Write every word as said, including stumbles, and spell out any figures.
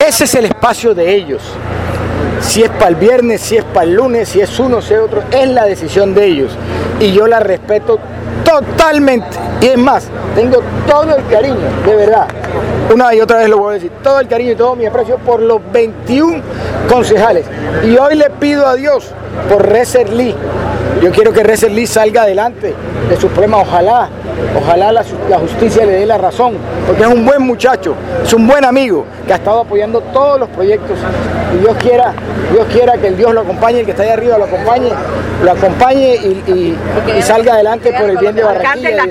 ese es el espacio de ellos. Si es para el viernes, si es para el lunes, si es uno, si es otro, es la decisión de ellos. Y yo la respeto totalmente. Y es más, tengo todo el cariño, de verdad. Una y otra vez lo voy a decir, todo el cariño y todo mi aprecio por los veintiún concejales. Y hoy le pido a Dios por Rezer Lee. Yo quiero que Rezer Lee salga adelante de sus problemas, ojalá, ojalá la, la justicia le dé la razón, porque es un buen muchacho, es un buen amigo que ha estado apoyando todos los proyectos y Dios quiera, Dios quiera que el Dios lo acompañe, el que está ahí arriba lo acompañe, lo acompañe y, y, y salga adelante por el bien de Barranquilla.